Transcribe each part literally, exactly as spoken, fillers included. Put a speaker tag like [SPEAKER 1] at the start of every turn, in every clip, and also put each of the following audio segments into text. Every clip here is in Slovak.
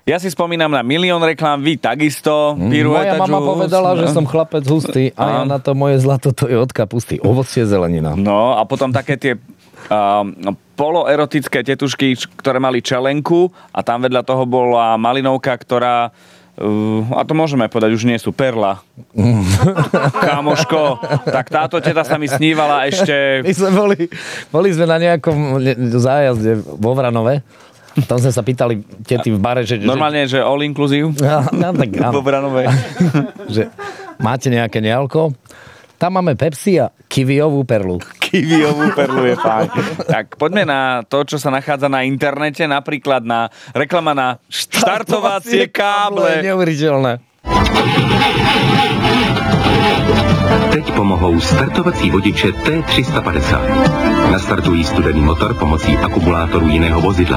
[SPEAKER 1] Ja si spomínam na milión reklám, vy takisto.
[SPEAKER 2] Moja mama juice. Povedala, že som chlapec hustý a ja na to moje zlato, to je od kapusty. Ovocie, zelenina.
[SPEAKER 1] No a potom také tie uh, poloerotické tetušky, ktoré mali čelenku a tam vedľa toho bola malinovka, ktorá Uh, a to môžeme povedať, už nie sú perla. Kámoško, tak táto teta sa mi snívala ešte...
[SPEAKER 2] My sme boli, boli sme na nejakom zájazde vo Vranove. Tam sme sa pýtali tety v bare, že...
[SPEAKER 1] Normálne, že all inclusive?
[SPEAKER 2] No, no, tak áno.
[SPEAKER 1] Vo Vranove.
[SPEAKER 2] Že máte nejaké nealko? Tam máme Pepsi a kiwiovú perlu.
[SPEAKER 1] Kiwiovú perlu je fajn. Tak poďme na to, čo sa nachádza na internete, napríklad na reklama na štartovacie káble.
[SPEAKER 2] Neuveriteľné.
[SPEAKER 3] Teď pomohou startovací vodiče T tři sta padesát. Nastartují studený motor pomocí akumulátoru jiného vozidla.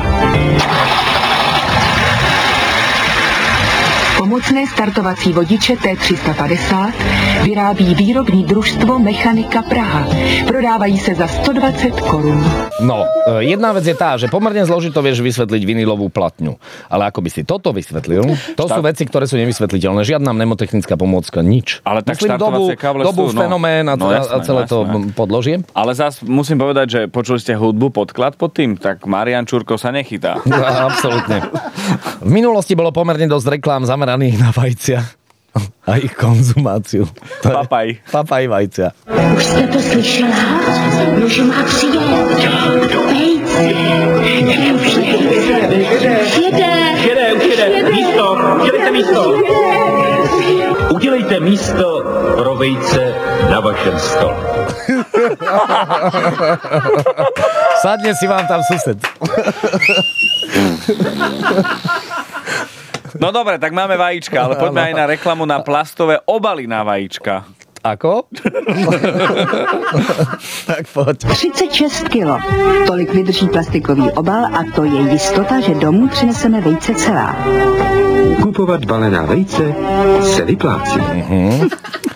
[SPEAKER 4] Pomocné startovací vodiče T tři sta padesát vyrábí výrobní družstvo Mechanika Praha. Prodávají se za sto dvacet korun.
[SPEAKER 2] No, jedna vec je tá, že pomerne zložito vieš vysvetliť vinilovú platňu. Ale ako by si toto vysvetlil, to Štart... sú veci, ktoré sú nevysvetliteľné. Žiadna mnemotechnická pomôcka, nič.
[SPEAKER 1] Ale tak
[SPEAKER 2] Myslím, dobu, dobu
[SPEAKER 1] sú, no,
[SPEAKER 2] fenomén a, no, jasné, a celé no, to podložie.
[SPEAKER 1] Ale zás musím povedať, že počuli ste hudbu, podklad pod tým, tak Marian Čurko sa nechytá.
[SPEAKER 2] No, absolútne. V minulosti bolo pomerne dosť reklám zameraných na vajcia a ich konzumáciu.
[SPEAKER 1] Papaj.
[SPEAKER 2] Papaj vajcia.
[SPEAKER 5] Už jste to slyšela? Už má přijet. Vejce. Už jede.
[SPEAKER 6] Jede, už jede. Místo. Udělejte místo. Udělejte místo pro vejce na vašem stole.
[SPEAKER 2] Sadne si vám tam sused.
[SPEAKER 1] No dobre, tak máme vajíčka, ale poďme aj na reklamu na plastové obaly na vajíčka.
[SPEAKER 2] Ako? Tak poď.
[SPEAKER 4] třicet šest kilo. Tolik vydrží plastikový obal a to je jistota, že domů přineseme vejce celá.
[SPEAKER 3] Kupovat balená vejce se vyplácí.
[SPEAKER 2] Uh-huh.